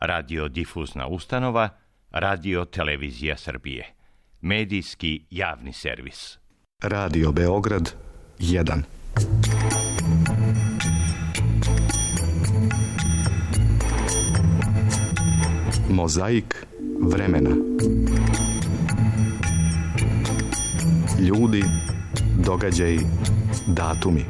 Radiodifuzna ustanova, Radio Televizija Srbije. Medijski javni servis. Radio Beograd 1. Mozaik vremena. Ljudi, događaji, datumi.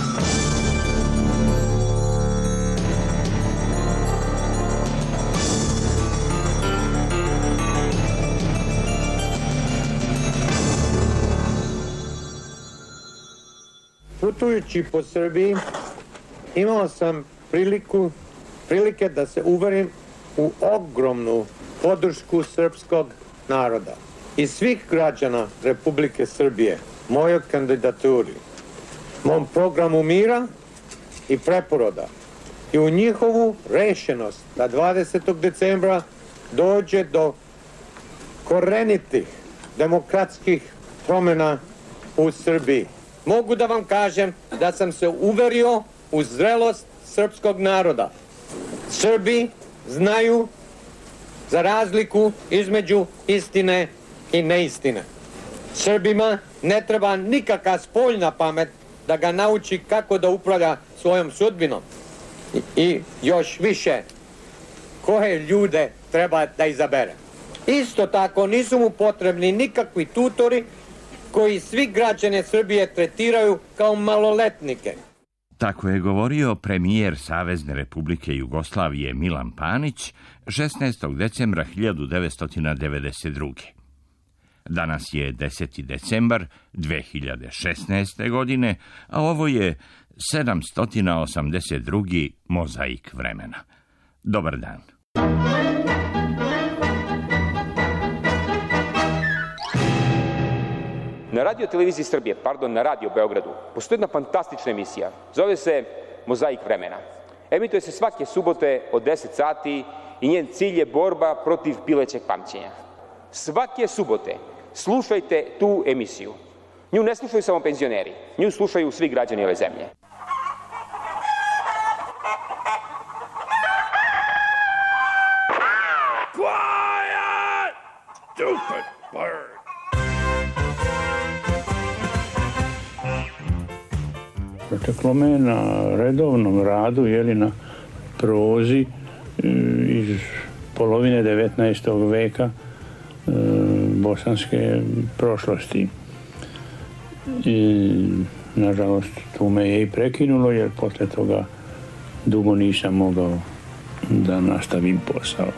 Putujući po Srbiji, imao sam prilike da se uverim u ogromnu podršku srpskog naroda i svih građana Republike Srbije, mojoj kandidaturi, mom programu mira i preporoda i u njihovu rešenost da 20. decembra dođe do korenitih demokratskih promjena u Srbiji. Mogu da vam kažem da sam se uverio u zrelost srpskog naroda. Srbi znaju za razliku između istine i neistine. Srbima ne treba nikakva spoljna pamet da ga nauči kako da upravlja svojom sudbinom. I još više, koje ljude treba da izabere. Isto tako nisu mu potrebni nikakvi tutori koji svi građane Srbije tretiraju kao maloletnike. Tako je govorio premijer Savezne Republike Jugoslavije Milan Panić 16. decembra 1992. Danas je 10. decembar 2016. godine, a ovo je 782. Mozaik vremena. Dobar dan. Na Radio Televiziji Srbije, na Radio Beogradu, postoji jedna fantastična emisija. Zove se Mozaik vremena. Emituje se svake subote od 10 sati i njen cilj je borba protiv pilećeg pamćenja. Svake subote slušajte tu emisiju. Nju ne slušaju samo penzioneri, nju slušaju svi građani ove zemlje. Quiet! Stupid bird! Proteklo me na redovnom radu, na prozi iz polovine 19. veka bosanske prošlosti. I, nažalost, tu me je i prekinulo, jer posle toga dugo nisam mogao da nastavim posao.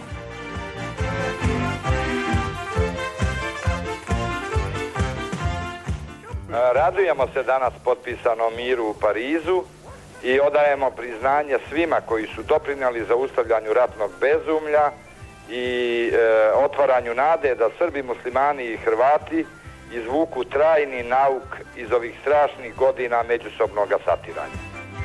Radujemo se danas potpisanom miru u Parizu i odajemo priznanje svima koji su doprinijeli zaustavljanju ratnog bezumlja i otvaranju nade da Srbi, muslimani i Hrvati izvuku trajni nauk iz ovih strašnih godina međusobnog satiranja.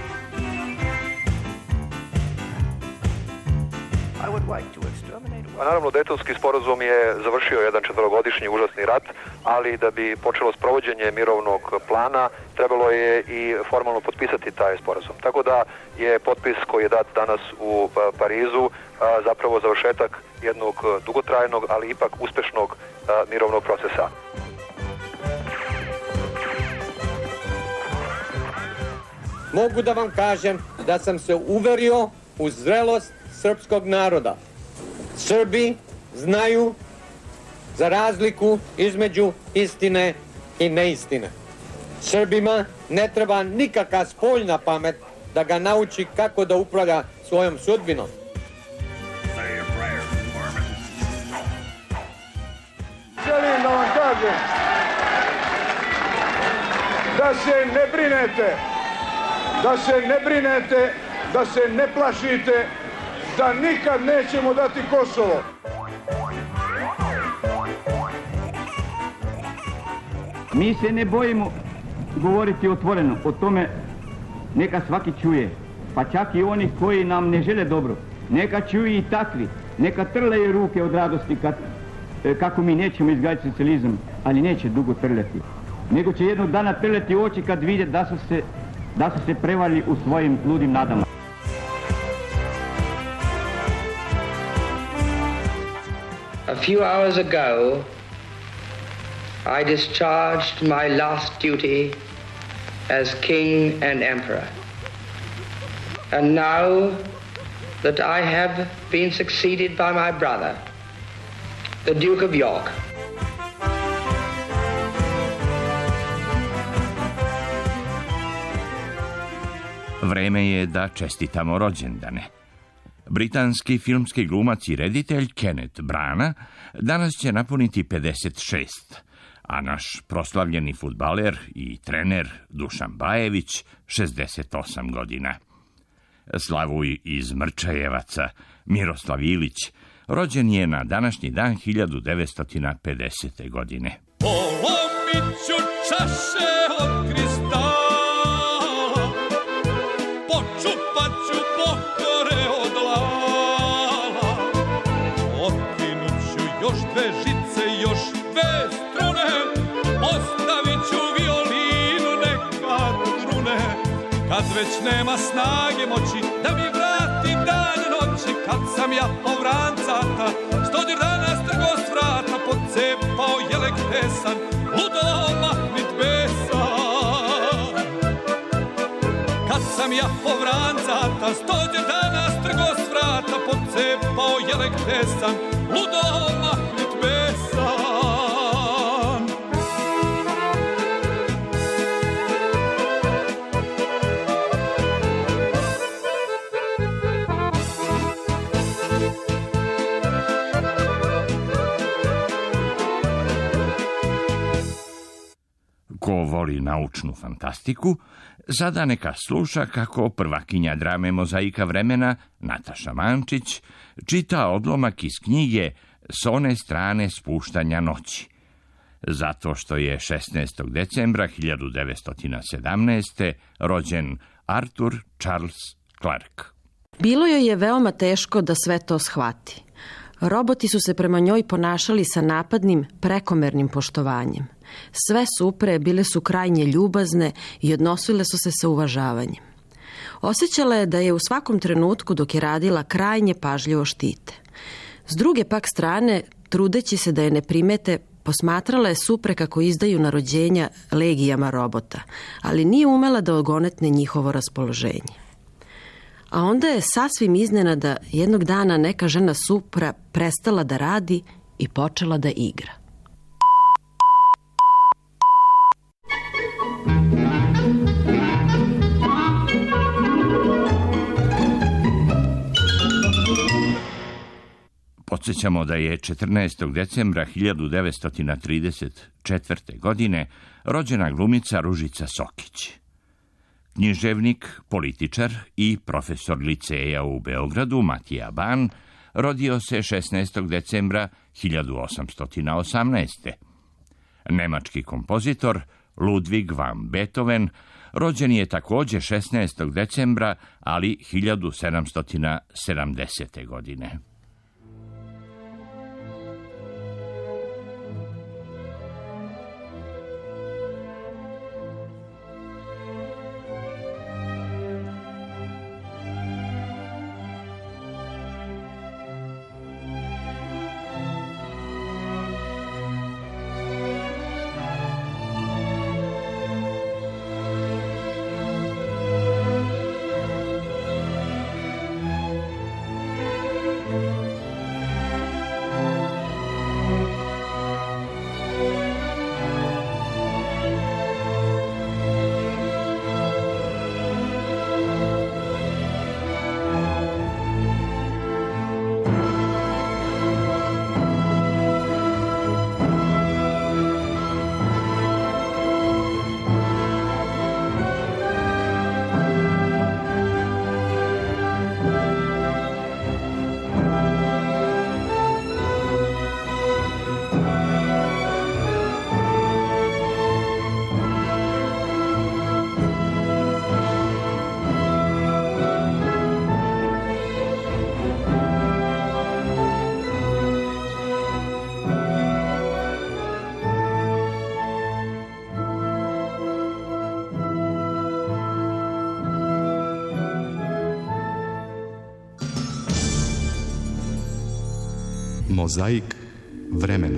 Naravno, Dejtonski sporazum je završio jedan 4-godišnji užasni rat, ali da bi počelo sprovođenje mirovnog plana, trebalo je i formalno potpisati taj sporazum. Tako da je potpis koji je dat danas u Parizu zapravo završetak jednog dugotrajnog, ali ipak uspešnog mirovnog procesa. Mogu da vam kažem da sam se uverio u zrelost srpskog naroda. Srbi znaju za razliku između istine i neistine. Srbima ne treba nikakva spoljna pamet da ga nauči kako da upravlja svojom sudbinom. Želim da vam kažem da se ne brinete, da se ne plašite, da nikad nećemo dati Kosovo. Mi se ne bojimo govoriti otvoreno, o tome neka svaki čuje, pa čak i oni koji nam ne žele dobro. Neka čuju i takvi, neka trleju ruke od radosti kako mi nećemo izgraditi socijalizam, ali neće dugo trljati. Nego će jednog dana trljati oči kad vide da su se prevali u svojim ludim nadama. A few hours ago, I discharged my last duty as king and emperor. And now that I have been succeeded by my brother, the Duke of York, Vreme je da čestitamo rođendane. Britanski filmski glumac i reditelj Kenneth Branagh danas će napuniti 56, a naš proslavljeni fudbaler i trener Dušan Bajević 68 godina. Slavuj iz Mrčajevaca, Miroslav Ilić, rođen je na današnji dan 1950. godine. Polomit ću čaše od kristala, počupat ću pokore od lala, otkinut ću još dve žice, još dve strune, ostavit ću violinu neka trune, kad već nema snage moći da mi vrati dan noći, kad sam ja povrancata, 100 dana strgo s vrata, pocepao jelek tesan, ludo mahnit besan. Kad sam ja povrancata, 100 dana strgo s vrata, pocepao jelek tesan, ludo mahnit besan. Ko voli naučnu fantastiku, sada neka sluša kako prvakinja drame Mozaika vremena, Nataša Mančić, čita odlomak iz knjige S one strane spuštanja noći. Zato što je 16. decembra 1917. rođen Arthur Charles Clarke. Bilo joj je veoma teško da sve to shvati. Roboti su se prema njoj ponašali sa napadnim, prekomernim poštovanjem. Sve supre bile su krajnje ljubazne i odnosile su se sa uvažavanjem. Osjećala je da je u svakom trenutku dok je radila krajnje pažljivo štite. S druge pak strane, trudeći se da je ne primete, posmatrala je supre kako izdaju narođenja legijama robota, ali nije umela da ogonetne njihovo raspoloženje. A onda je sasvim iznenada jednog dana neka žena supra prestala da radi i počela da igra. Podsjećamo da je 14. decembra 1934. godine rođena glumica Ružica Sokić. Književnik, političar i profesor liceja u Beogradu Matija Ban rodio se 16. decembra 1818. Nemački kompozitor Ludwig van Beethoven rođen je također 16. decembra, ali 1770. godine. Mozaik vremena.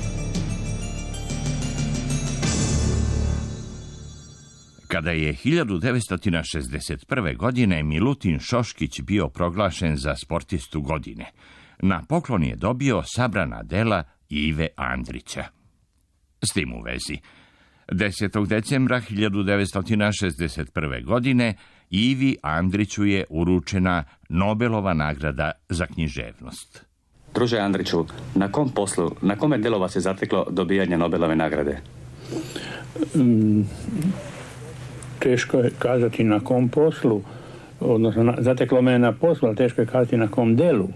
Kada je 1961. godine Milutin Šoškić bio proglašen za sportistu godine, na poklon je dobio sabrana dela Ive Andrića. S tim u vezi, 10. decembra 1961. godine Ivi Andriću je uručena Nobelova nagrada za književnost. Druže Andriću, na kom poslu, na kome delu vas je zateklo dobijanje Nobelove nagrade? Teško je kazati na kom poslu, odnosno zateklo me na poslu, ali teško je kazati na kom delu.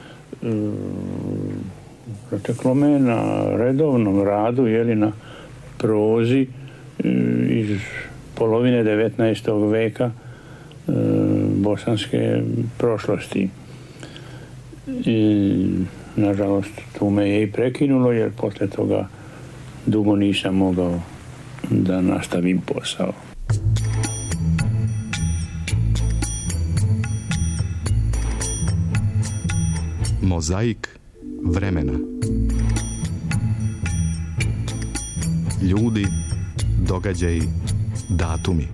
Zateklo me na redovnom radu, na prozi iz polovine 19. veka bosanske prošlosti. Nažalost, tu me je i prekinulo, jer posle toga dugo nisam mogao da nastavim posao. Mozaik vremena. Ljudi, događaji, datumi.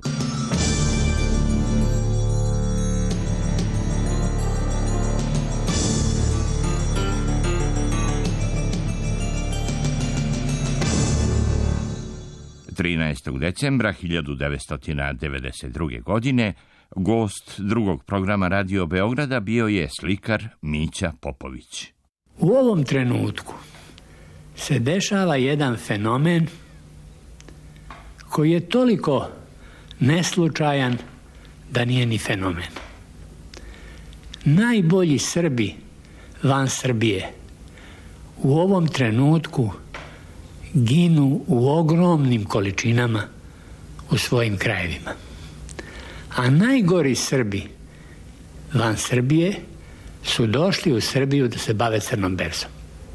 Decembra 1992. godine gost drugog programa Radio Beograda bio je slikar Mića Popović. U ovom trenutku se dešava jedan fenomen koji je toliko neslučajan da nije ni fenomen. Najbolji Srbi van Srbije u ovom trenutku ginu u ogromnim količinama u svojim krajevima. A najgori Srbi van Srbije su došli u Srbiju da se bave crnom berzom.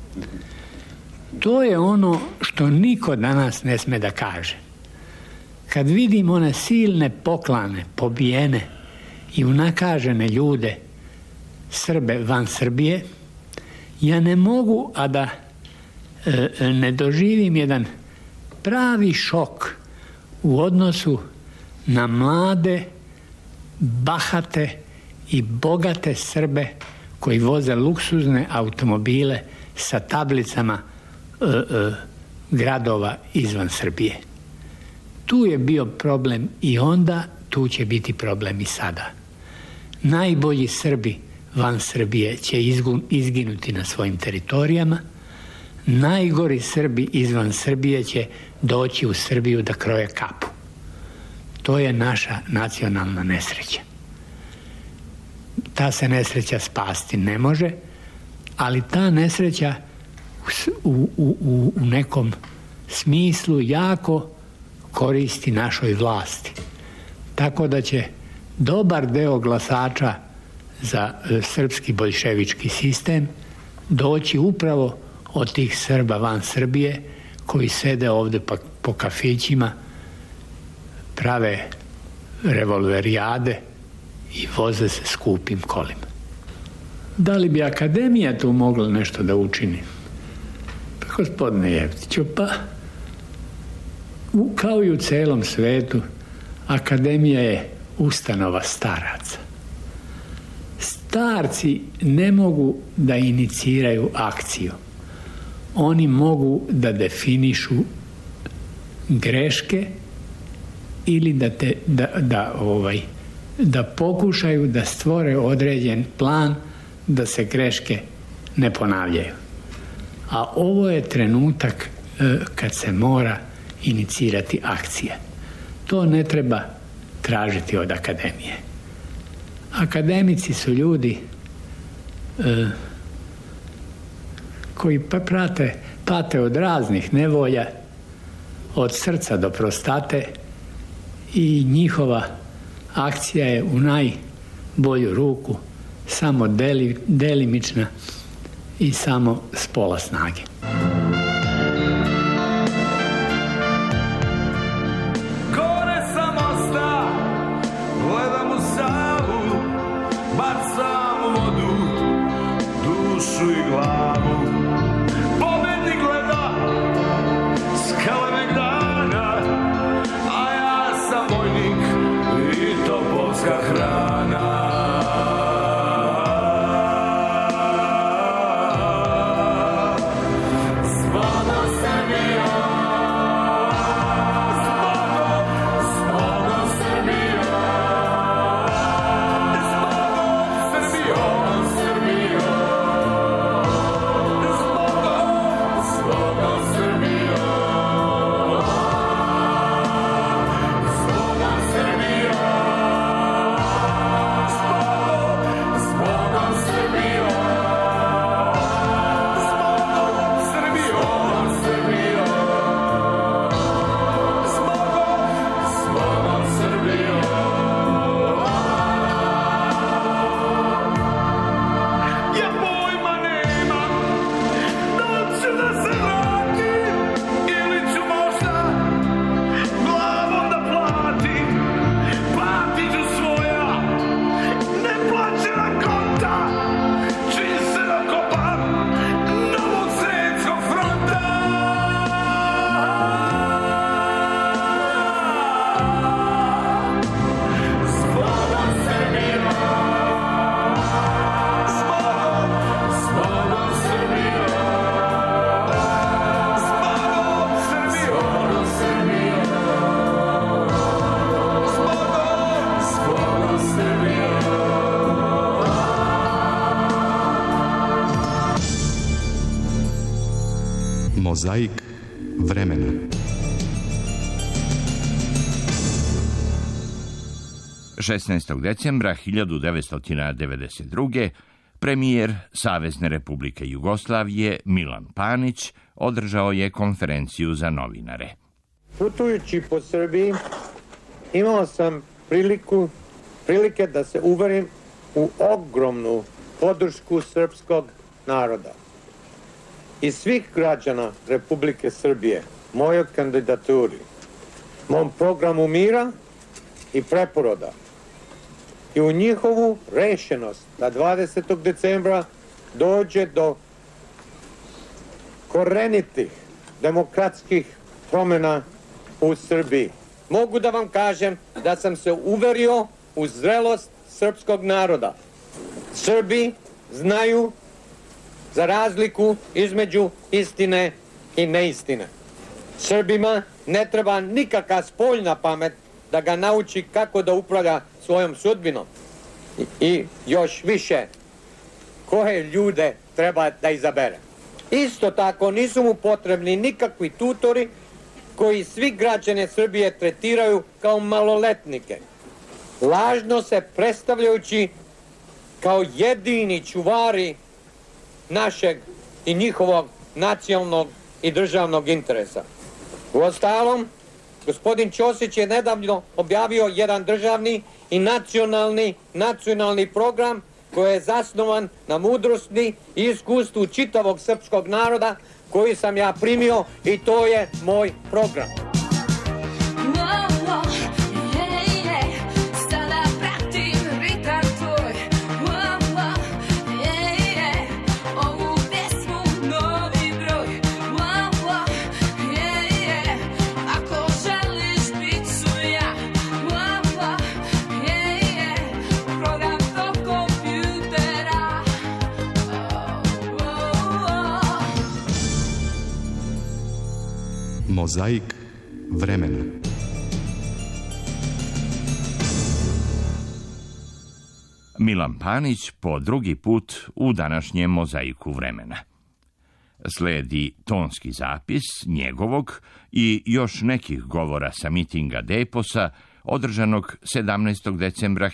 To je ono što niko danas ne sme da kaže. Kad vidim one silne poklane, pobijene i unakažene ljude, Srbe van Srbije, ja ne mogu a da ne doživim jedan pravi šok u odnosu na mlade, bahate i bogate Srbe koji voze luksuzne automobile sa tablicama gradova izvan Srbije. Tu je bio problem i onda, tu će biti problem i sada. Najbolji Srbi van Srbije će izginuti na svojim teritorijama, najgori Srbi izvan Srbije će doći u Srbiju da kroje kapu. To je naša nacionalna nesreća. Ta se nesreća spasti ne može, ali ta nesreća u nekom smislu jako koristi našoj vlasti. Tako da će dobar deo glasača za srpski boljševički sistem doći upravo od tih Srba van Srbije koji sede ovde po kafićima, prave revolverijade i voze se skupim kolima. Da li bi akademija tu mogla nešto da učini? Pa, gospodine Jevtiću, kao i u celom svetu, akademija je ustanova staraca. Starci ne mogu da iniciraju akciju. Oni mogu da definišu greške ili da pokušaju da stvore određen plan da se greške ne ponavljaju. A ovo je trenutak kad se mora inicirati akcija. To ne treba tražiti od akademije. Akademici su ljudi koji pate od raznih nevolja, od srca do prostate, i njihova akcija je u najbolju ruku samo delimična i samo s pola snage. Gore sa mosta, gledam u Savu, bacam u vodu dušu i glavu. Pobednik Mozaik vremena. Decembra 1992. premijer Savezne Republike Jugoslavije Milan Panić održao je konferenciju za novinare. Putujući po Srbiji imao sam prilike da se uverim u ogromnu podršku srpskog naroda i svih građana Republike Srbije, mojoj kandidaturi, mom programu mira i preporoda i u njihovu rešenost da 20. decembra dođe do korenitih demokratskih promjena u Srbiji. Mogu da vam kažem da sam se uverio u zrelost srpskog naroda. Srbi znaju za razliku između istine i neistine. Srbima ne treba nikakva spoljna pamet da ga nauči kako da upravlja svojom sudbinom. I još više, koje ljude treba da izabere. Isto tako nisu mu potrebni nikakvi tutori koji svi građane Srbije tretiraju kao maloletnike, lažno se predstavljajući kao jedini čuvari našeg i njihovog nacionalnog i državnog interesa. Uostalom, gospodin Ćosić je nedavno objavio jedan državni i nacionalni program koji je zasnovan na mudrosti i iskustvu čitavog srpskog naroda koji sam ja primio i to je moj program. Mozaik vremena. Milan Panić po drugi put u današnjem mozaiku vremena. Sledi tonski zapis njegovog i još nekih govora sa mitinga Deposa održanog 17. decembra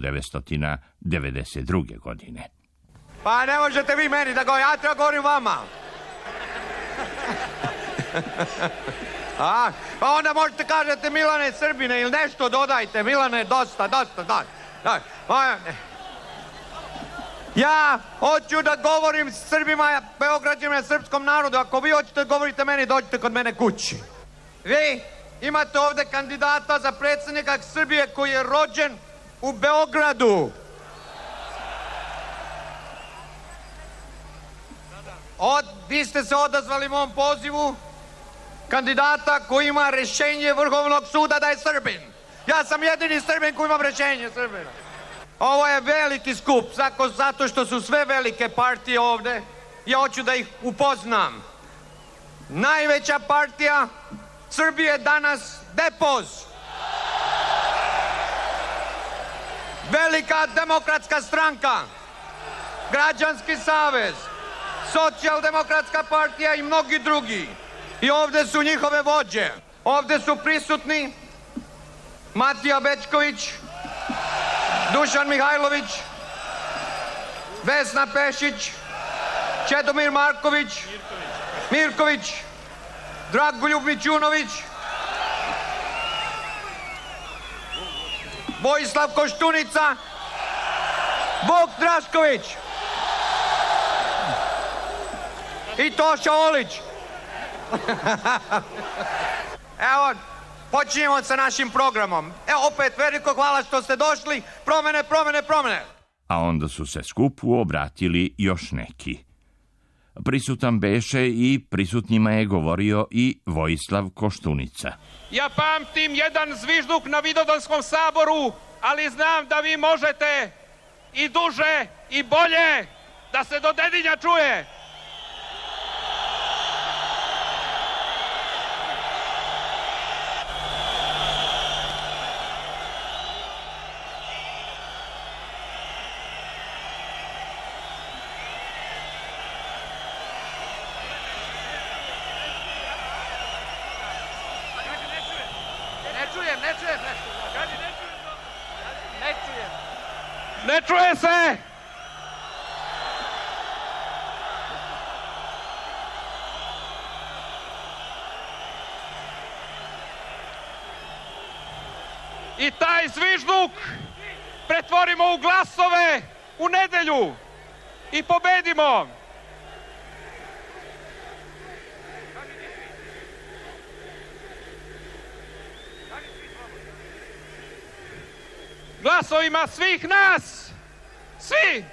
1992. godine. Pa ne možete vi meni da govorite, ja treba govorim vama. Pa onda možete kažete Milane Srbine ili nešto dodajte. Milane, dosta. Ja hoću da govorim Srbima, Beograđanima, srpskom narodu. Ako vi hoćete da govorite meni, dođite kod mene kući. Vi imate ovde kandidata za predsjednika Srbije koji je rođen u Beogradu. Vi ste se odazvali mom pozivu kandidata koji ima rešenje Vrhovnog suda da je Srbin. Ja sam jedini Srbin koji imam rešenje Srbina. Ovo je veliki skup, zato što su sve velike partije ovde. Ja hoću da ih upoznam. Najveća partija Srbije danas Depoz. Velika demokratska stranka, Građanski savez, Socijaldemokratska partija i mnogi drugi. I ovde su njihove vođe. Ovde su prisutni Matija Bećković, Dušan Mihajlović, Vesna Pešić, Čedomir Marković, Mirković, Dragoljub Mićunović, Vojislav Koštunica, Vuk Drašković i Toša Olić. Evo, počinjemo sa našim programom. Evo, opet veliko hvala što ste došli. Promene. A onda su se skupu obratili još neki. Prisutan beše i prisutnima je govorio i Vojislav Koštunica. Ja pamtim jedan zvižduk na Vidovdanskom saboru, ali znam da vi možete i duže i bolje da se do Dedinja čuje. čujem. Ne čuje se! I taj zvižduk pretvorimo u glasove u nedelju i pobedimo. Glasovima svih nas, svi.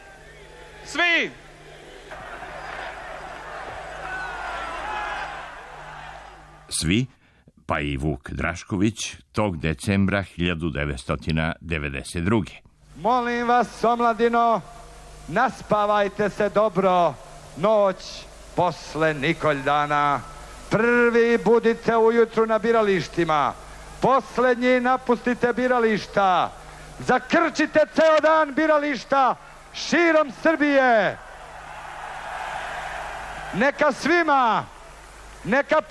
Svi, pa i Vuk Drašković, tog decembra 1992. Molim vas, omladino, naspavajte se dobro noć posle Nikoldana. Prvi budite ujutru na biralištima, poslednji napustite birališta. Zakrčite ceo dan birališta širom Srbije. Neka svima, neka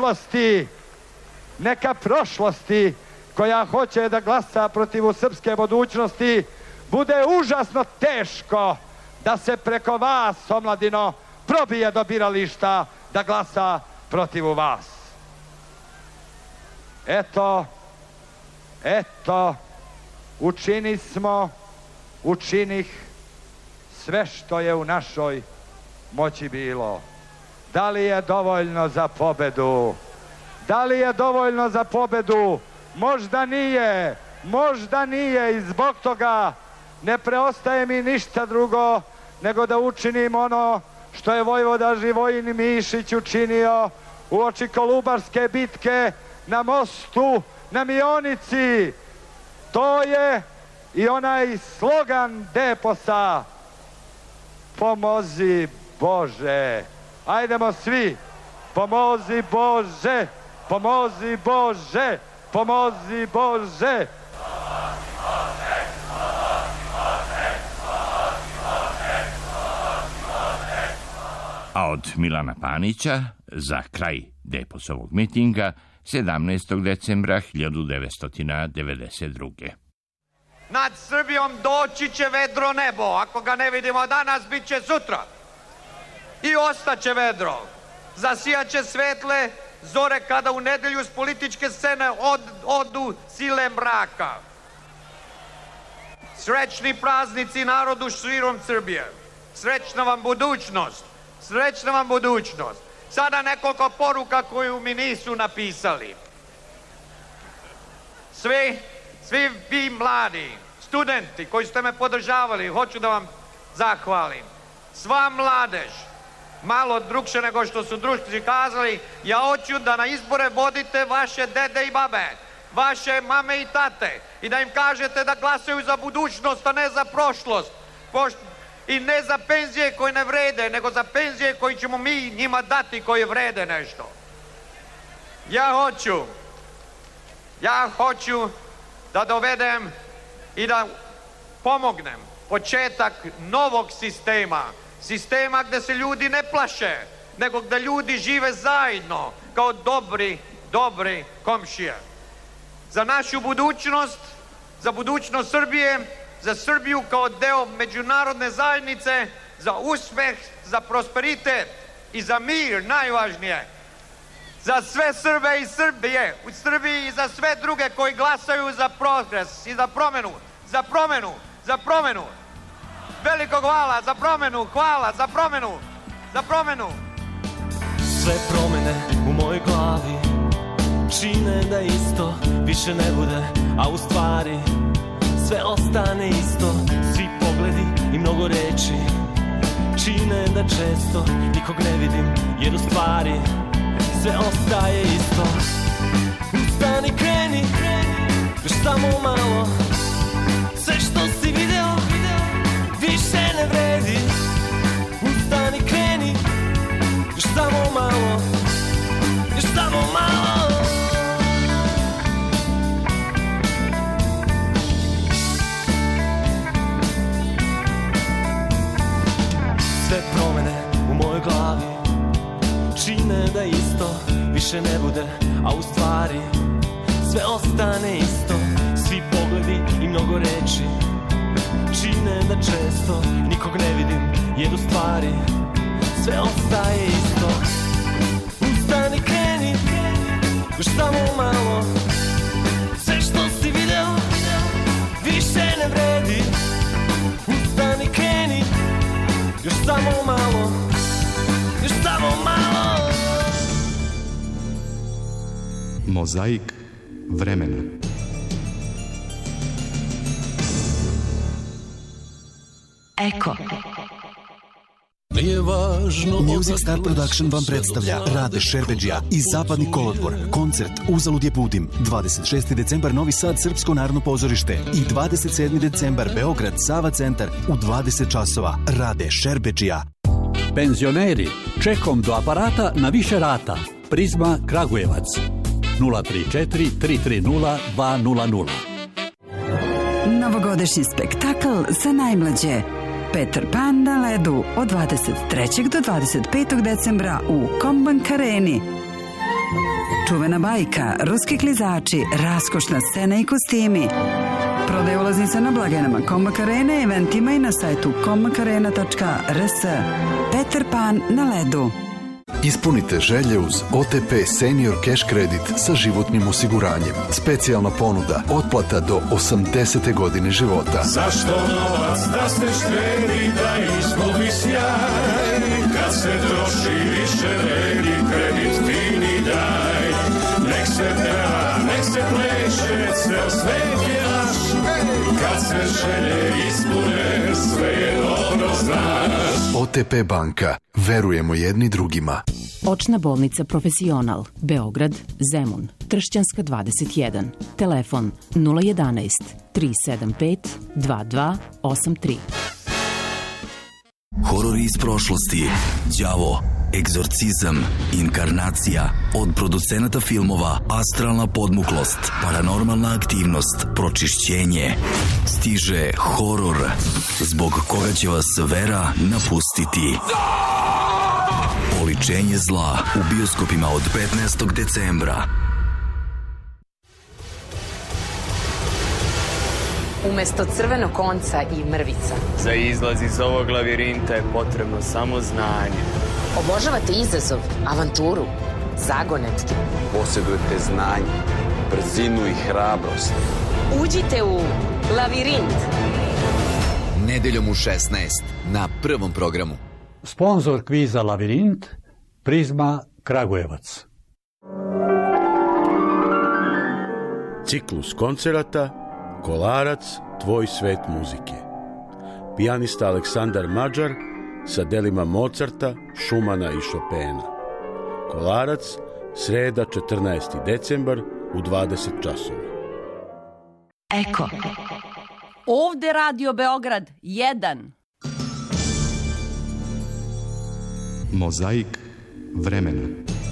prošlosti koja hoće da glasa protiv srpske budućnosti bude užasno teško da se preko vas, omladino, probije do birališta da glasa protiv vas. Eto, učinih sve što je u našoj moći bilo. Da li je dovoljno za pobedu? Možda nije i zbog toga ne preostaje mi ništa drugo nego da učinim ono što je vojvoda Živojin Mišić učinio uoči Kolubarske bitke na mostu na Mionici. To je i onaj slogan Deposa: pomozi Bože. Ajdemo svi, pomozi Bože, pomozi Bože, pomozi Bože. A od Milana Panića za kraj Deposovog mitinga 17. decembra 1992. Nad Srbijom doći će vedro nebo. Ako ga ne vidimo danas, bit će sutra. I ostaće vedro. Zasijaće svetle zore kada u nedelju s političke scene odu sile mraka. Srećni praznici narodu širom Srbije. Srećna vam budućnost. Srećna vam budućnost. Sada nekoliko poruka koju mi nisu napisali. Svi vi mladi, studenti koji ste me podržavali, hoću da vam zahvalim. Sva mladež, malo drugše nego što su društvi kazali, ja hoću da na izbore vodite vaše dede i babe, vaše mame i tate i da im kažete da glasaju za budućnost, a ne za prošlost. I ne za penzije koje ne vrede, nego za penzije koje ćemo mi njima dati koje vrede nešto. Ja hoću da dovedem i da pomognem početak novog sistema gde se ljudi ne plaše, nego gde ljudi žive zajedno kao dobri komšije. Za našu budućnost, za budućnost Srbije, za Srbiju kao deo međunarodne zajednice, za uspeh, za prosperitet i za mir, najvažnije. Za sve Srbe i Srbije u Srbiji i za sve druge koji glasaju za progres i za promenu. Veliko hvala za promenu. Sve promene u mojoj glavi čine da isto više ne bude, a u stvari sve ostane isto. Svi pogledi i mnogo reči čine da često nikog ne vidim, jer u stvari sve ostaje isto. Ustani, kreni, još samo malo. Sve što si video više ne vredi. Ustani, kreni, još samo malo. Sve promene u mojoj glavi čine da isto više ne bude, a u stvari sve ostane isto. Svi pogledi i mnogo reči čine da često nikog ne vidim, jer u stvari sve ostaje isto. Ustani, kreni, još samo malo, sve što si video više ne vredi. Ustani, kreni, još samo malo, još samo malo. Mozaik vremena. Eko. Music Star Production vam predstavlja Rade Šerbedžija i Zapadni kolodvor. Koncert Uzalud je putim. 26. decembar Novi Sad, Srpsko narodno pozorište i 27. decembar Beograd, Sava centar u 20 časova. Rade Šerbedžija. Penzioneri, čekom do aparata na više rata. Prizma Kragujevac. 034 330 200. Novogodišnji spektakl za najmlađe. Peter Pan na ledu od 23. do 25. decembra u Kombank Areni. Čuvena bajka, ruski klizači, raskošna scena i kostimi. Prodaj ulaznica na blagajnama Kombank Arene, eventima i na sajtu kombankarena.rs. Peter Pan na ledu. Ispunite želje uz OTP Senior Cash Credit sa životnim osiguranjem. Specijalna ponuda, otplata do 80. godine života. Zašto novac da se štedi, da izgubi sjaj? Kad se troši više vredi, kredit fini daj. Nek se peva, nek se pleše, ceo svet je naš. Kad se želje ispune, sve je dobro znaš. OTP banka. Verujemo jedni drugima. Očna bolnica Profesional, Beograd, Zemun, Tršćanska 21, telefon 011 375 2283. Horori iz prošlosti, đavo, egzorcizam, inkarnacija, od producenata filmova Astralna podmuklost, Paranormalna aktivnost, Pročišćenje. Stiže horor, zbog koga će vas vera napustiti. Oličenje zla u bioskopima od 15. decembra. Umesto crvenog konca i mrvica. Za izlaz iz ovog lavirinta je potrebno samo znanje. Obožavate izazov, avanturu, zagonetke. Posjedujete znanje, brzinu i hrabrost. Uđite u Lavirint. Nedeljom u 16 na Prvom programu. Sponzor kviza Lavirint, Prizma Kragujevac. Ciklus koncerata Kolarac, tvoj svet muzike. Pijanista Aleksandar Mađar sa delima Mozarta, Šumana i Šopena. Kolarac, sreda 14. decembar u 20 časova. Eko. Ovde Radio Beograd 1. Mozaik vremena.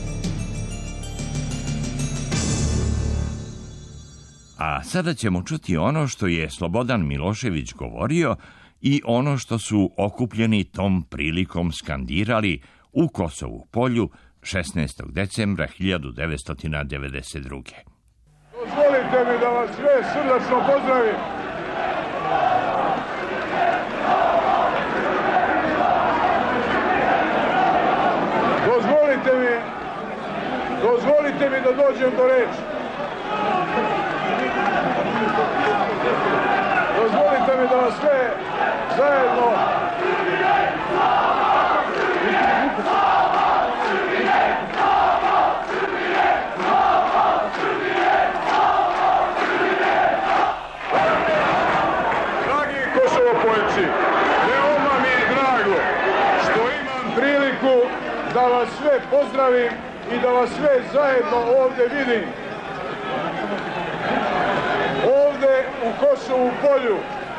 A sada ćemo čuti ono što je Slobodan Milošević govorio i ono što su okupljeni tom prilikom skandirali u Kosovu Polju 16. decembra 1992. Dozvolite mi da vas sve srdačno pozdravim. Dozvolite mi da dođem do reči. Dozvolite mi da vas sve zajedno dragi Kosovopoljci, veoma mi je drago što imam priliku da vas sve pozdravim i da vas sve zajedno ovdje vidim. Ovdje u Kosovu Polju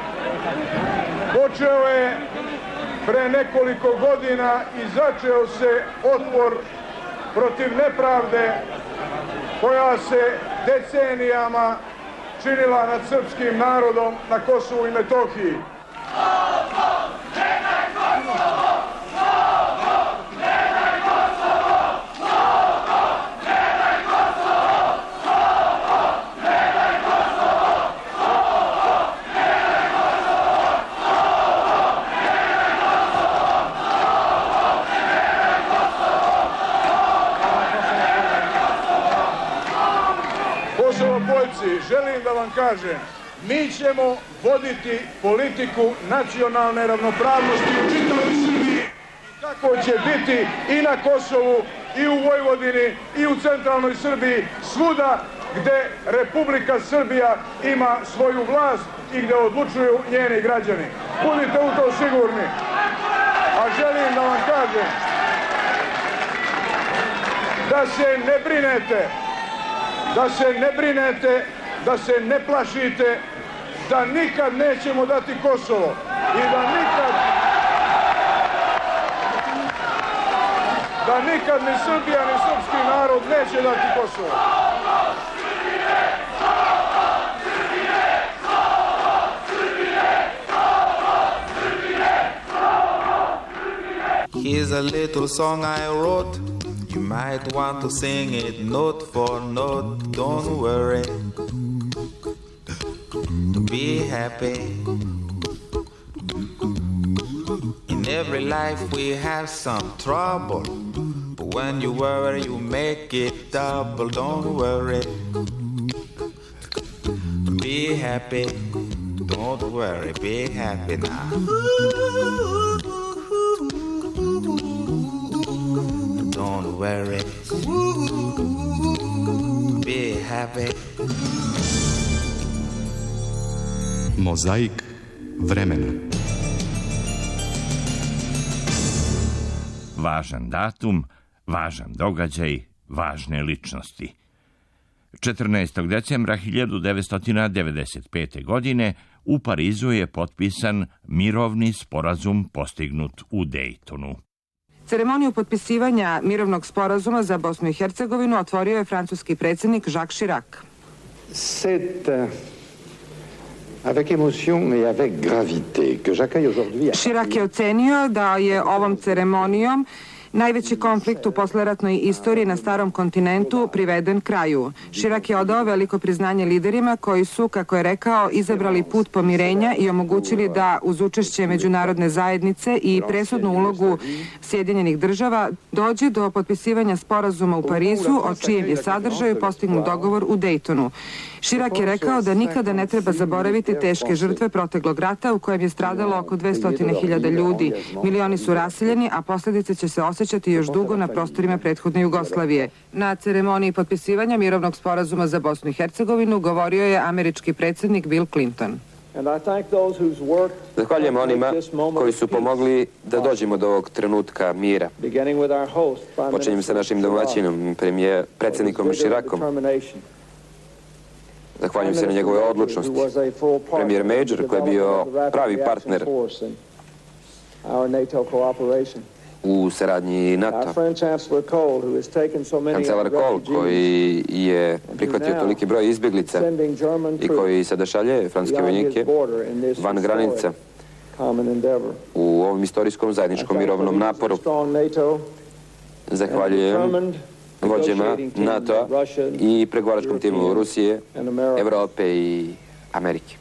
počeo je pre nekoliko godina i začeo se otpor protiv nepravde koja se decenijama činila nad srpskim narodom na Kosovu i Metohiji. Srbici, želim da vam kažem, mi ćemo voditi politiku nacionalne ravnopravnosti u čitavoj Srbiji i tako će biti i na Kosovu, i u Vojvodini, i u centralnoj Srbiji, svuda gde Republika Srbija ima svoju vlast i gde odlučuju njeni građani. Budite u to sigurni. A želim da vam kažem da se ne brinete, da se ne plašite, da nikad nećemo dati Kosovo i da nikad ni Srbija ni srpski narod neće dati Kosovo. Here's a little song I wrote. You might want to sing it note for note. Don't worry. Be happy. In every life we have some trouble, but when you worry you make it double. Don't worry. Be happy. Don't worry. Be happy now. Don't worry. Be happy. Mozaik vremena. Važan datum, važan događaj, važne ličnosti. 14. decembra 1995. godine u Parizu je potpisan mirovni sporazum postignut u Dejtonu. Ceremoniju potpisivanja mirovnog sporazuma za Bosnu i Hercegovinu otvorio je francuski predsjednik Jacques Chirac. Avec émotion et avec gravité que j'accueille aujourd'hui. Chirac je ocenio da je ovom ceremonijom najveći konflikt u posleratnoj istoriji na starom kontinentu priveden kraju. Chirac je odao veliko priznanje liderima koji su, kako je rekao, izabrali put pomirenja i omogućili da uz učešće međunarodne zajednice i presudnu ulogu Sjedinjenih država dođe do potpisivanja sporazuma u Parizu, o čijem je sadržaju postignut dogovor u Dejtonu. Chirac je rekao da nikada ne treba zaboraviti teške žrtve proteklog rata u kojem je stradalo oko 200.000 ljudi. Milioni su raseljeni, a posljedice će se osjećati još dugo na prostorima prethodne Jugoslavije. Na ceremoniji potpisivanja mirovnog sporazuma za Bosnu i Hercegovinu govorio je američki predsjednik Bill Clinton. Zahvaljujem onima koji su pomogli da dođemo do ovog trenutka mira. Počinjem sa našim domaćinom, predsjednikom Chiracom. Zahvaljujem se na njegove odlučnosti. Premijer Major, koji je bio pravi partner u saradnji NATO. Kancelar Kohl, koji je prihvatio toliki broj izbjeglica i koji sada šalje francuske vojnike van granica u ovom istorijskom zajedničkom mirovnom naporu. Zahvaljujem vođama NATO i pregovaračkom timu Rusije, Evrope i Amerike.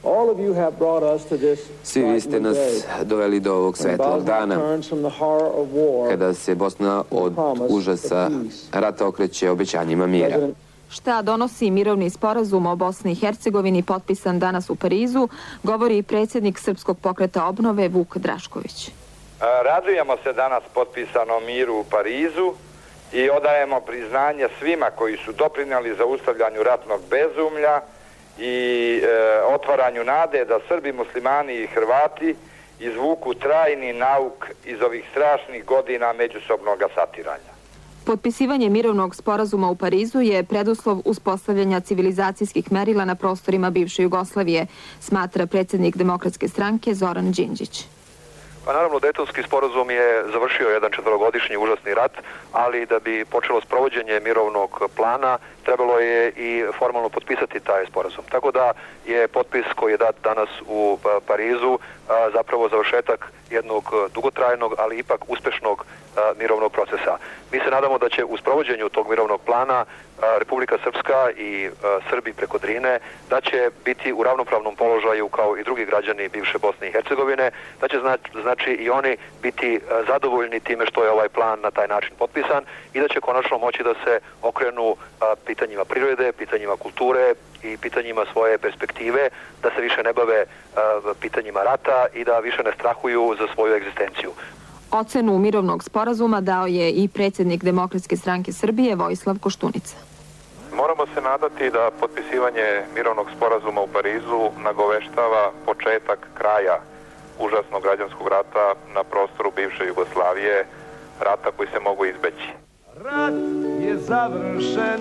Svi vi ste nas doveli do ovog svetlog dana, kada se Bosna od užasa rata okreće obećanjima mira. Šta donosi mirovni sporazum o Bosni i Hercegovini potpisan danas u Parizu, govori i predsjednik Srpskog pokreta obnove Vuk Drašković. Radujemo se danas potpisanom miru u Parizu i odajemo priznanje svima koji su doprinijeli zaustavljanju ratnog bezumlja i otvaranju nade da Srbi, muslimani i Hrvati izvuku trajni nauk iz ovih strašnih godina međusobnog satiranja. Potpisivanje mirovnog sporazuma u Parizu je preduslov uspostavljanja civilizacijskih merila na prostorima bivše Jugoslavije, smatra predsjednik Demokratske stranke Zoran Đinđić. Pa naravno, Dejtonski sporazum je završio jedan 4-godišnji užasni rat, ali da bi počelo sprovođenje mirovnog plana, trebalo je i formalno potpisati taj sporazum. Tako da je potpis koji je dat danas u Parizu zapravo završetak jednog dugotrajnog, ali ipak uspešnog mirovnog procesa. Mi se nadamo da će u sprovođenju tog mirovnog plana Republika Srpska i Srbi preko Drine, da će biti u ravnopravnom položaju kao i drugi građani bivše Bosne i Hercegovine, da će znači i oni biti zadovoljni time što je ovaj plan na taj način potpisan i da će konačno moći da se okrenu pitanjima prirode, pitanjima kulture i pitanjima svoje perspektive, da se više ne bave pitanjima rata i da više ne strahuju za svoju egzistenciju. Ocenu mirovnog sporazuma dao je i predsjednik Demokratske stranke Srbije Vojislav Koštunica. Moramo se nadati da potpisivanje mirovnog sporazuma u Parizu nagoveštava početak kraja užasnog građanskog rata na prostoru bivše Jugoslavije, rata koji se mogu izbeći. Rat je završen,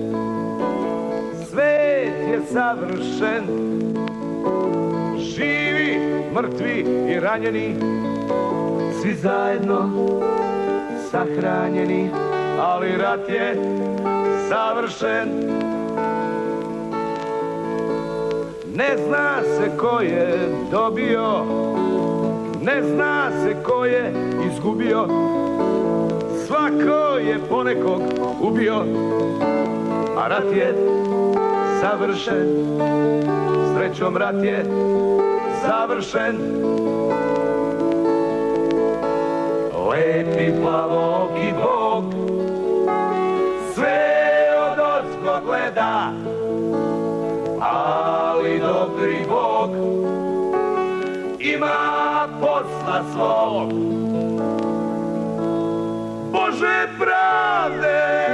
svet je savršen, živi, mrtvi i ranjeni, svi zajedno sahranjeni, ali rat je savršen. Ne zna se ko je dobio, ne zna se ko je izgubio, svako je ponekog ubio, a rat je savršen, srećom rat je savršen. Lepi plavoki Bog sve odozgo gleda, ali dobri Bog ima posla svog. Bože pravde,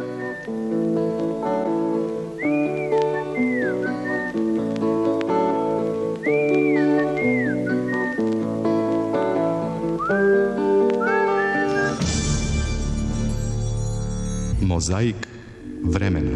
Mozaik vremena.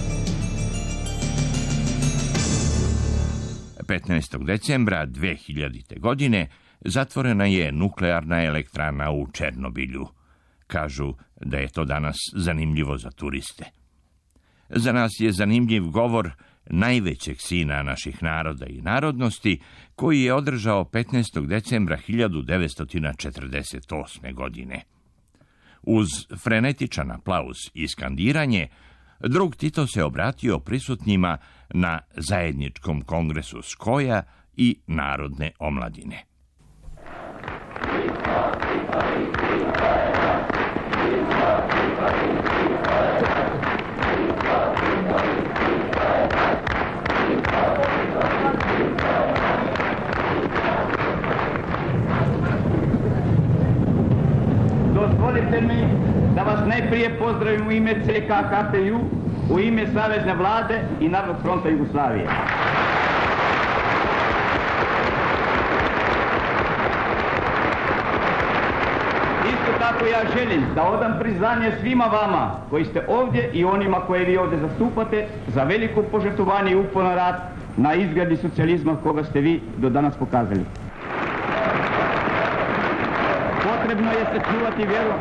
15. decembra 2000. godine zatvorena je nuklearna elektrana u Černobilju. Kažu da je to danas zanimljivo za turiste. Za nas je zanimljiv govor najvećeg sina naših naroda i narodnosti, koji je održao 15. decembra 1948. godine. Uz frenetičan aplauz i skandiranje, drug Tito se obratio prisutnjima na zajedničkom kongresu Skoja i Narodne omladine. Dozvolite mi da vas najprije pozdravim u ime CK HTU, u ime Savezne vlade i Narodnog fronta Jugoslavije. Isto tako ja želim da odam priznanje svima vama koji ste ovdje i onima koje vi ovdje zastupate za veliko požrtvovanje i uporan rad na izgradi socijalizma koga ste vi do danas pokazali. Potrebno je sačuvati vjeru.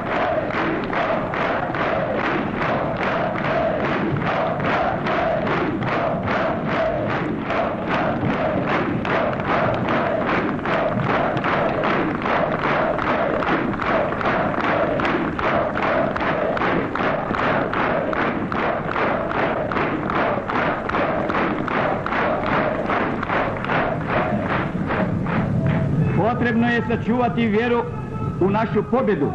Potrebno je sačuvati vjeru u našu pobjedu.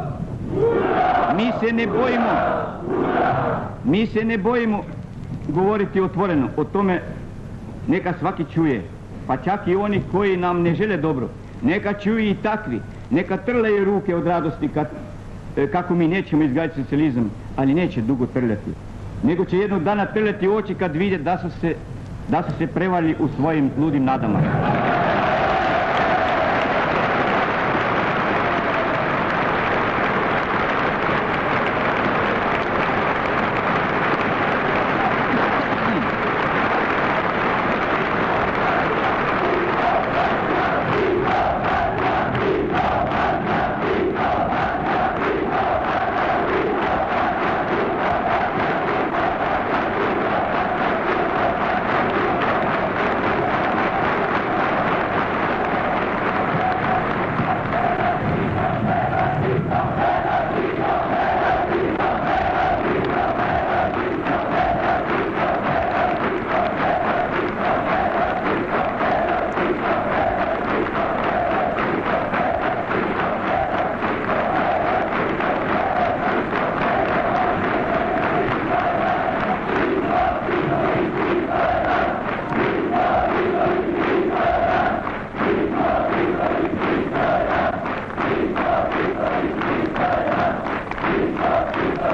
Mi se ne bojimo govoriti otvoreno. O tome neka svaki čuje. Pa čak i oni koji nam ne žele dobro. Neka čuju i takvi. Neka trlaju ruke od radosti kako mi nećemo izgraditi socijalizam. Ali neće dugo trljati. Nego će jednog dana trljati oči kad vide da su se prevarili u svojim ludim nadama.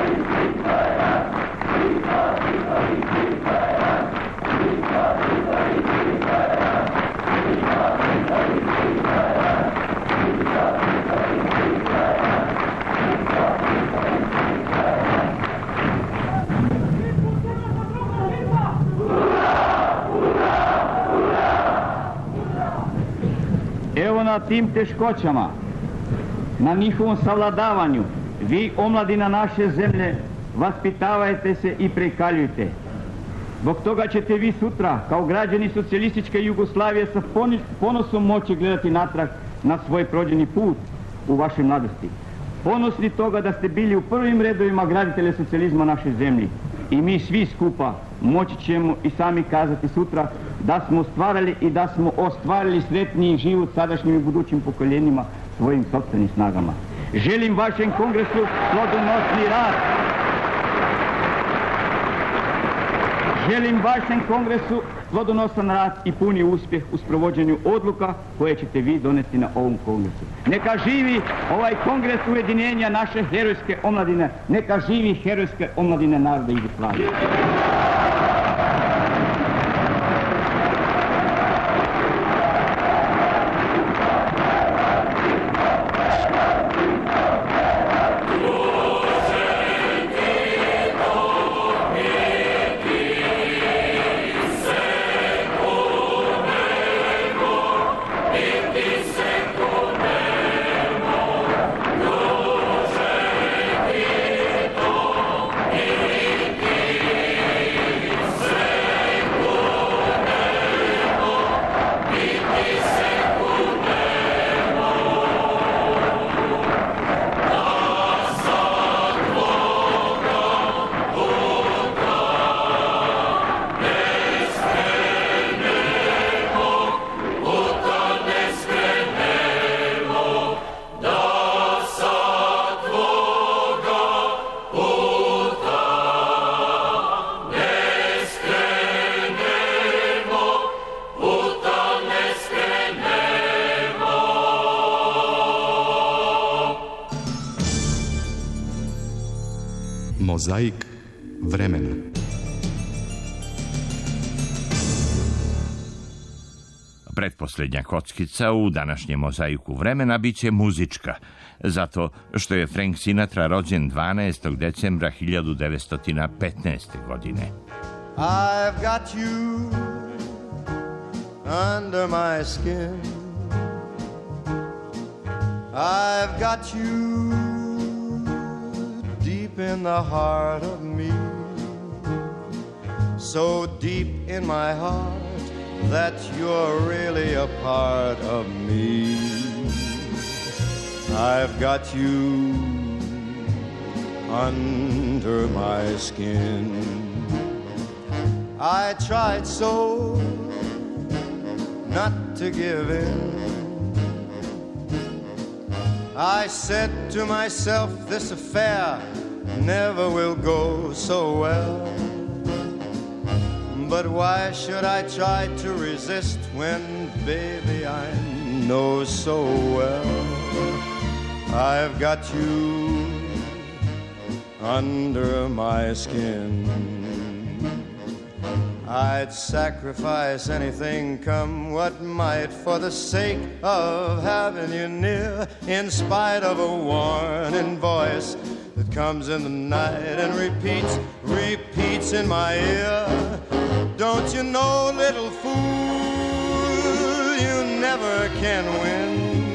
Evo na tim teškoćama, na njihovom savladavanju, vi, omladina naše zemlje, vaspitavajte se i prekaljujte. Zbog toga ćete vi sutra, kao građani socijalističke Jugoslavije, sa ponosom moći gledati natrag na svoj prođeni put u vašoj mladosti. Ponosni toga da ste bili u prvim redovima graditelja socijalizma naše zemlje. I mi svi skupa moći ćemo i sami kazati sutra da smo stvarali i da smo ostvarili sretniji život sadašnjim i budućim pokoljenima svojim sopstvenim snagama. Želim vašem kongresu plodonosni rad. Želim vašem kongresu plodonosan rad i puni uspjeh u sprovođenju odluka koje ćete vi donesti na ovom kongresu. Neka živi ovaj kongres ujedinjenja naše herojske omladine. Neka živi herojske omladine naroda Jugoslavije. Mozaik vremena. Pretposljednja kockica u današnjem mozaiku vremena biće muzička, zato što je Frank Sinatra rođen 12. decembra 1915. godine. I've got you under my skin. I've got you deep in the heart of me. So deep in my heart that you're really a part of me. I've got you under my skin. I tried so not to give in. I said to myself, this affair never will go so well. But why should I try to resist when, baby, I know so well I've got you under my skin. I'd sacrifice anything, come what might, for the sake of having you near, in spite of a warning voice that comes in the night and repeats in my ear. Don't you know, little fool, you never can win.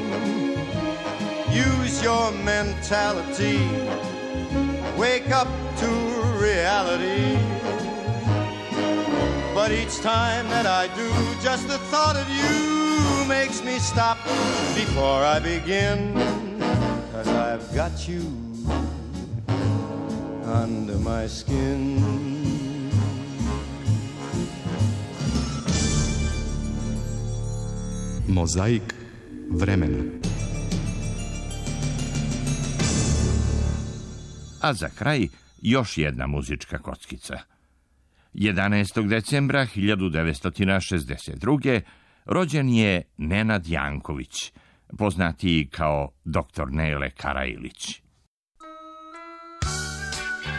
Use your mentality, wake up to reality. But each time that I do, just the thought of you makes me stop before I begin. 'Cause I've got you under my skin. Mozaik vremena. A za kraj još jedna muzička kockica. 11. decembra 1962. rođen je Nenad Janković, poznatiji kao dr. Nele Karailić.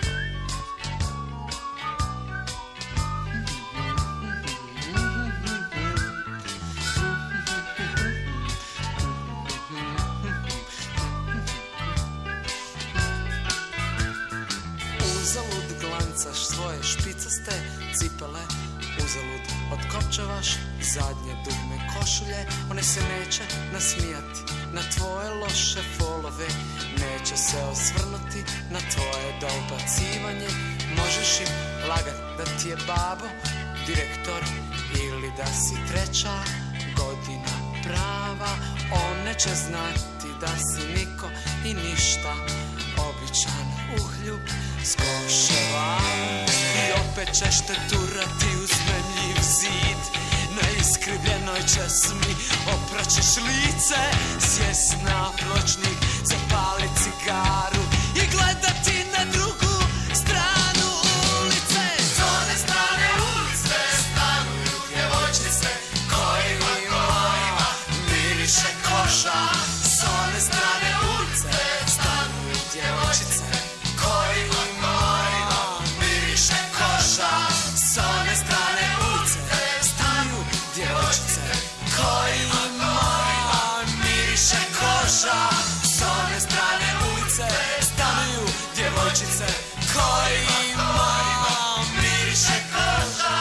uzalud glancaš svoje špicaste cipele, uzalud otkopčavaš zadnje dugme košulje, one se neće nasmijati na tvoje loše folove, neće se osvrnuti na tvoje dobacivanje, možeš im lagat da ti je babo direktor ili da si treća godina prava, one će znati da si niko i ništa, običan uhljub s koševa. I opet ćeš te turati uz memljiv zid, na iskrivljenoj česmi opraćeš lice, sjest na pločnik, zapali cigaru i gledati na drugu stranu ulice. S one strane ulice stanuju djevojčice kojima miriše koša. S one strane ulice stanuju djevojčice kojima miriše koša. S one strane ulice stanuju djevojčice kojima miriše koša. S one strane ulice stanuju djevojčice kojima miriše koša.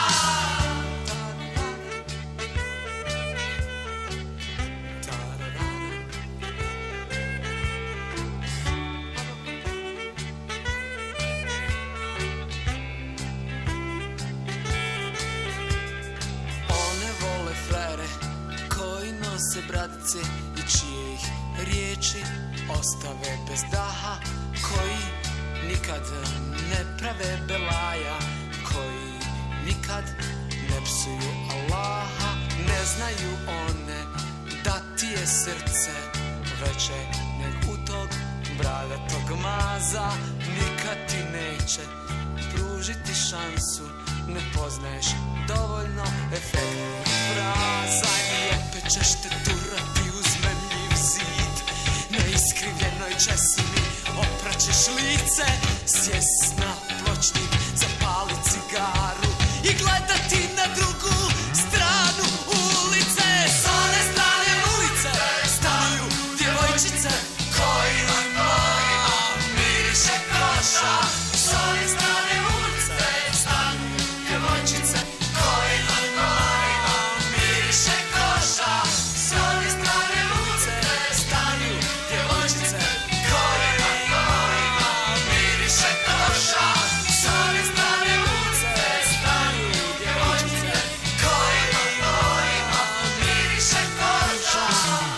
One vole frere koji nose bradice i čije ih riječi ostave bez daha, koji nikad ne prave belaja, koji nikad ne psuju Allaha. Ne znaju one da ti je srce veće nek u tog bradatog maza, nikad ti neće pružiti šansu, ne poznaješ dovoljno efektnih fraza. I opet ćeš te turati uz memljiv zid, na iskrivljenoj česmi opraćeš lice, sjest na pločnik, zapali cigaru i gledati na drugu stranu ulice. S one strane ulice stanuju djevojčice kojima miriše koša. S one strane ulice stanuju djevojčice kojima miriše koša. S one strane ulice stanuju djevojčice kojima miriše koša. S one strane ulice stanuju djevojčice kojima miriše koša.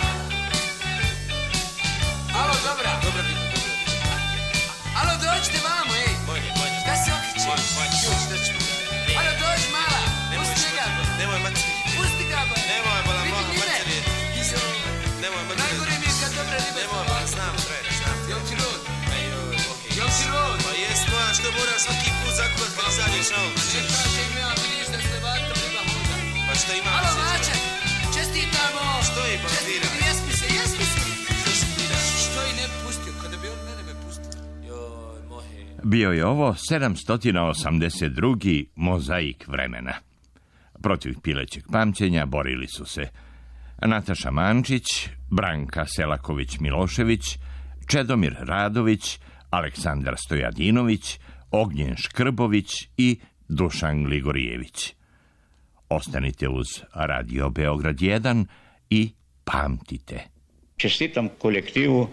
Alo, dobra. Alo, dođite vamo, ej. Šta se okreći? Alo, dođi mala. Pusti ga. Nemoj maceri. Pusti ga, ba. Nemoj, bola moja maceri. Nemoj maceri. Najgore mi je kad dobre ribe. Nemoj, bola, znam. Jel ti rod? Okej. Jel ti rod? Pa jes moja, što mora svaki put zakuvat kad izađeš na ulicu. Ne kažem ja, vidiš da se vatra riba hoda. Pa što ima? Alo, Maček, čestitamo. Što je, pa svira? Jesmi se. Što i ne pustio, kada bi on mene pustio. Joj, mohe. Bio je ovo 782. mozaik vremena. Protiv pilećeg pamćenja borili su se Nataša Mančić, Branka Selaković-Milošević, Čedomir Radović, Aleksandar Stojadinović, Ognjen Škrbović i Dušan Gligorijević. Ostanite uz Radio Beograd 1 i pamtite. Čestitam kolektivu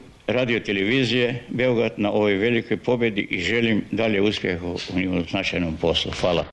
radio-televizije Beograd na ovoj velikoj pobjedi i želim dalje uspjeha u značajnom poslu. Hvala.